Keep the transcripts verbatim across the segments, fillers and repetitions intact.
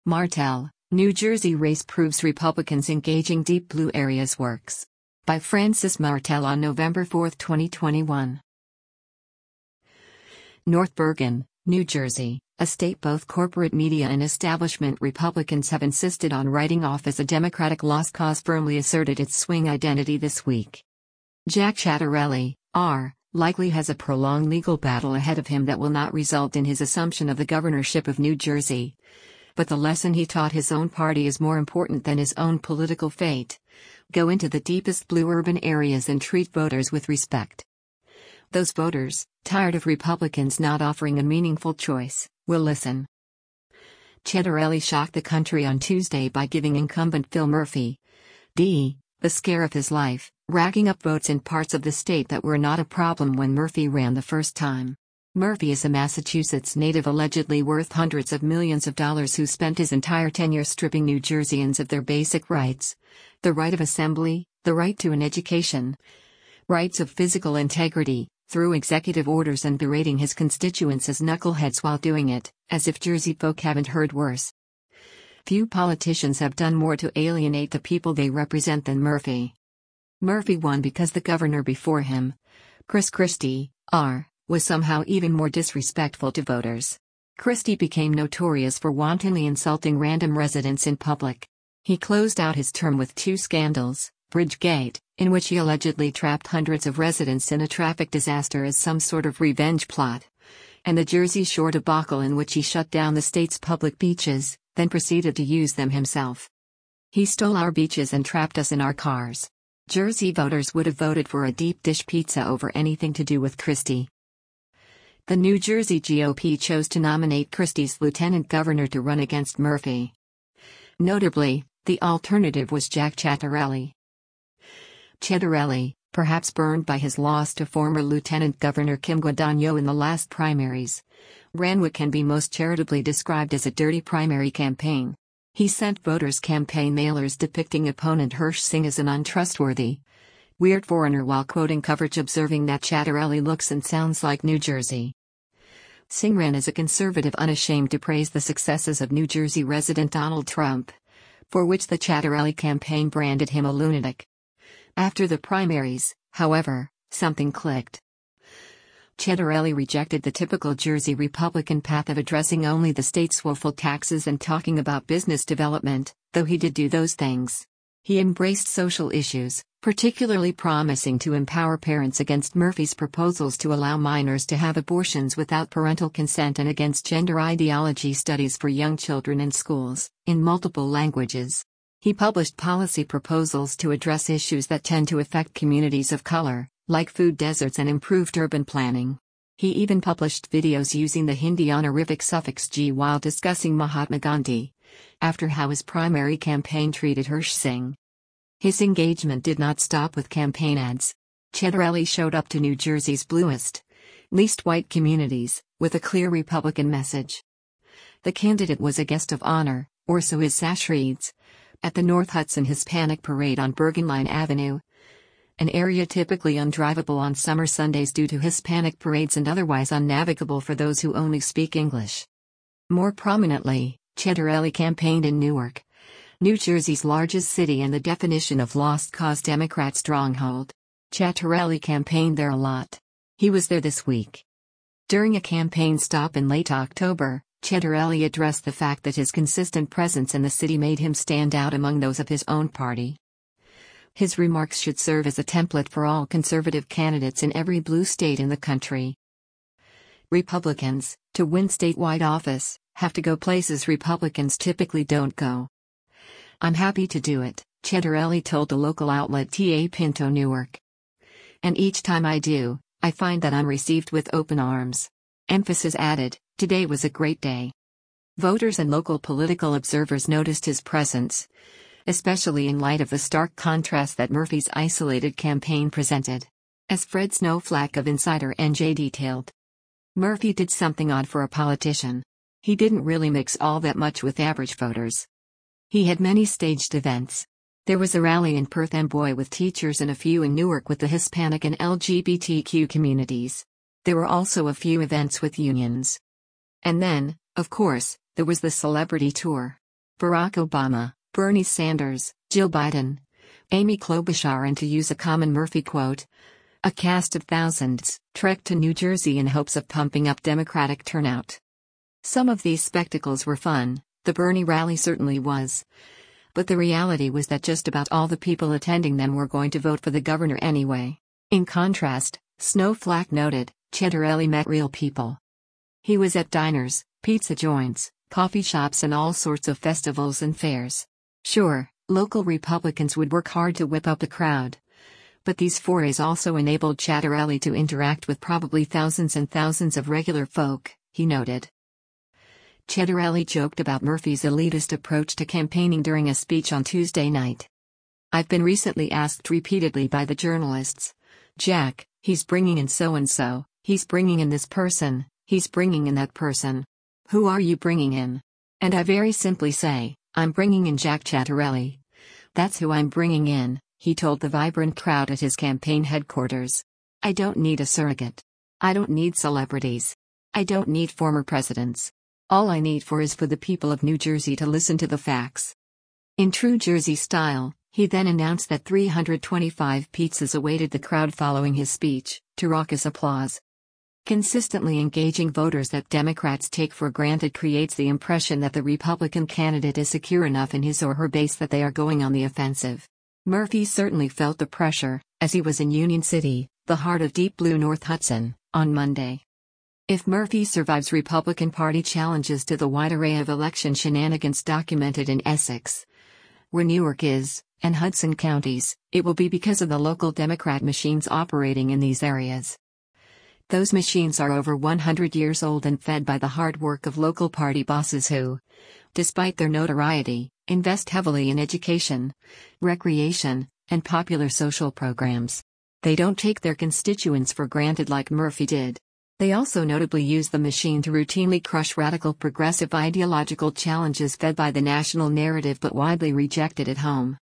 Martell, New Jersey race proves Republicans engaging deep blue areas works. By Francis Martell on November fourth, twenty twenty-one. North Bergen, New Jersey, a state both corporate media and establishment Republicans have insisted on writing off as a Democratic lost cause, firmly asserted its swing identity this week. Jack Ciattarelli, R., likely has a prolonged legal battle ahead of him that will not result in his assumption of the governorship of New Jersey. But the lesson he taught his own party is more important than his own political fate. Go into the deepest blue urban areas and treat voters with respect. Those voters, tired of Republicans not offering a meaningful choice, will listen. Ciattarelli shocked the country on Tuesday by giving incumbent Phil Murphy, D., the scare of his life, racking up votes in parts of the state that were not a problem when Murphy ran the first time. Murphy is a Massachusetts native allegedly worth hundreds of millions of dollars who spent his entire tenure stripping New Jerseyans of their basic rights: the right of assembly, the right to an education, rights of physical integrity, through executive orders, and berating his constituents as knuckleheads while doing it, as if Jersey folk haven't heard worse. Few politicians have done more to alienate the people they represent than Murphy. Murphy won because the governor before him, Chris Christie, R., was somehow even more disrespectful to voters. Christie became notorious for wantonly insulting random residents in public. He closed out his term with two scandals: Bridgegate, in which he allegedly trapped hundreds of residents in a traffic disaster as some sort of revenge plot, and the Jersey Shore debacle, in which he shut down the state's public beaches, then proceeded to use them himself. He stole our beaches and trapped us in our cars. Jersey voters would have voted for a deep dish pizza over anything to do with Christie. The New Jersey G O P chose to nominate Christie's lieutenant governor to run against Murphy. Notably, the alternative was Jack Ciattarelli. Ciattarelli, perhaps burned by his loss to former Lieutenant Governor Kim Guadagno in the last primaries, ran what can be most charitably described as a dirty primary campaign. He sent voters campaign mailers depicting opponent Hirsch Singh as an untrustworthy, weird foreigner while quoting coverage observing that Ciattarelli looks and sounds like New Jersey. Singh ran as a conservative unashamed to praise the successes of New Jersey resident Donald Trump, for which the Ciattarelli campaign branded him a lunatic. After the primaries, however, something clicked. Ciattarelli rejected the typical Jersey Republican path of addressing only the state's woeful taxes and talking about business development, though he did do those things. He embraced social issues, particularly promising to empower parents against Murphy's proposals to allow minors to have abortions without parental consent and against gender ideology studies for young children in schools, in multiple languages. He published policy proposals to address issues that tend to affect communities of color, like food deserts and improved urban planning. He even published videos using the Hindi honorific suffix G while discussing Mahatma Gandhi, after how his primary campaign treated Hirsch Singh. His engagement did not stop with campaign ads. Ciattarelli showed up to New Jersey's bluest, least white communities, with a clear Republican message. The candidate was a guest of honor, or so his sash reads, at the North Hudson Hispanic Parade on Bergen Line Avenue, an area typically undrivable on summer Sundays due to Hispanic parades and otherwise unnavigable for those who only speak English. More prominently, Ciattarelli campaigned in Newark, New Jersey's largest city and the definition of lost cause Democrat stronghold. Ciattarelli campaigned there a lot. He was there this week. During a campaign stop in late October, Ciattarelli addressed the fact that his consistent presence in the city made him stand out among those of his own party. His remarks should serve as a template for all conservative candidates in every blue state in the country. Republicans, to win statewide office, have to go places Republicans typically don't go. I'm happy to do it, Ciattarelli told the local outlet T A Pinto Newark. And each time I do, I find that I'm received with open arms. Emphasis added, today was a great day. Voters and local political observers noticed his presence, especially in light of the stark contrast that Murphy's isolated campaign presented. As Fred Snowflake of Insider N J detailed, Murphy did something odd for a politician. He didn't really mix all that much with average voters. He had many staged events. There was a rally in Perth Amboy with teachers and a few in Newark with the Hispanic and L G B T Q communities. There were also a few events with unions. And then, of course, there was the celebrity tour. Barack Obama, Bernie Sanders, Jill Biden, Amy Klobuchar, and to use a common Murphy quote, a cast of thousands trekked to New Jersey in hopes of pumping up Democratic turnout. Some of these spectacles were fun, the Bernie rally certainly was. But the reality was that just about all the people attending them were going to vote for the governor anyway. In contrast, Snow Flack noted, Cheddarelli met real people. He was at diners, pizza joints, coffee shops, and all sorts of festivals and fairs. Sure, local Republicans would work hard to whip up a crowd. But these forays also enabled Cheddarelli to interact with probably thousands and thousands of regular folk, he noted. Cheddarelli joked about Murphy's elitist approach to campaigning during a speech on Tuesday night. I've been recently asked repeatedly by the journalists, Jack, he's bringing in so-and-so, he's bringing in this person, he's bringing in that person. Who are you bringing in? And I very simply say, I'm bringing in Jack Cheddarelli. That's who I'm bringing in, he told the vibrant crowd at his campaign headquarters. I don't need a surrogate. I don't need celebrities. I don't need former presidents. All I need for is for the people of New Jersey to listen to the facts. In true Jersey style, he then announced that three hundred twenty-five pizzas awaited the crowd following his speech, to raucous applause. Consistently engaging voters that Democrats take for granted creates the impression that the Republican candidate is secure enough in his or her base that they are going on the offensive. Murphy certainly felt the pressure, as he was in Union City, the heart of deep blue North Hudson, on Monday. If Murphy survives Republican Party challenges to the wide array of election shenanigans documented in Essex, where Newark is, and Hudson counties, it will be because of the local Democrat machines operating in these areas. Those machines are over one hundred years old and fed by the hard work of local party bosses who, despite their notoriety, invest heavily in education, recreation, and popular social programs. They don't take their constituents for granted like Murphy did. They also notably use the machine to routinely crush radical progressive ideological challenges fed by the national narrative but widely rejected at home.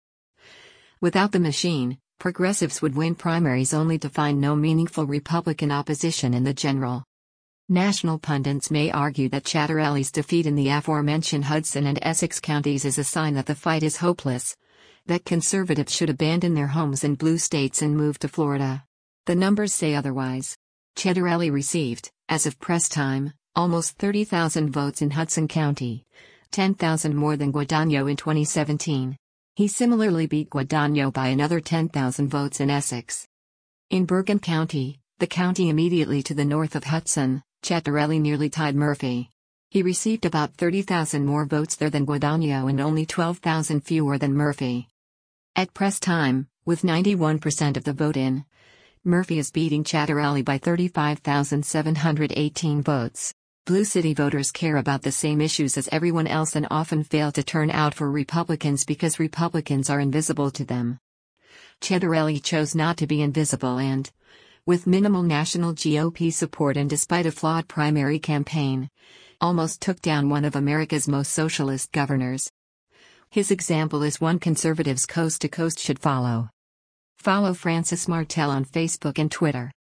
Without the machine, progressives would win primaries only to find no meaningful Republican opposition in the general. National pundits may argue that Cheddarelli's defeat in the aforementioned Hudson and Essex counties is a sign that the fight is hopeless, that conservatives should abandon their homes in blue states and move to Florida. The numbers say otherwise. Cheddarelli received, as of press time, almost thirty thousand votes in Hudson County, ten thousand more than Guadagno in twenty seventeen. He similarly beat Guadagno by another ten thousand votes in Essex. In Bergen County, the county immediately to the north of Hudson, Cheddarelli nearly tied Murphy. He received about thirty thousand more votes there than Guadagno and only twelve thousand fewer than Murphy. At press time, with ninety-one percent of the vote in, Murphy is beating Cheddarelli by thirty-five thousand seven hundred eighteen votes. Blue City voters care about the same issues as everyone else and often fail to turn out for Republicans because Republicans are invisible to them. Cheddarelli chose not to be invisible and, with minimal national G O P support and despite a flawed primary campaign, almost took down one of America's most socialist governors. His example is one conservatives coast to coast should follow. Follow Francis Martel on Facebook and Twitter.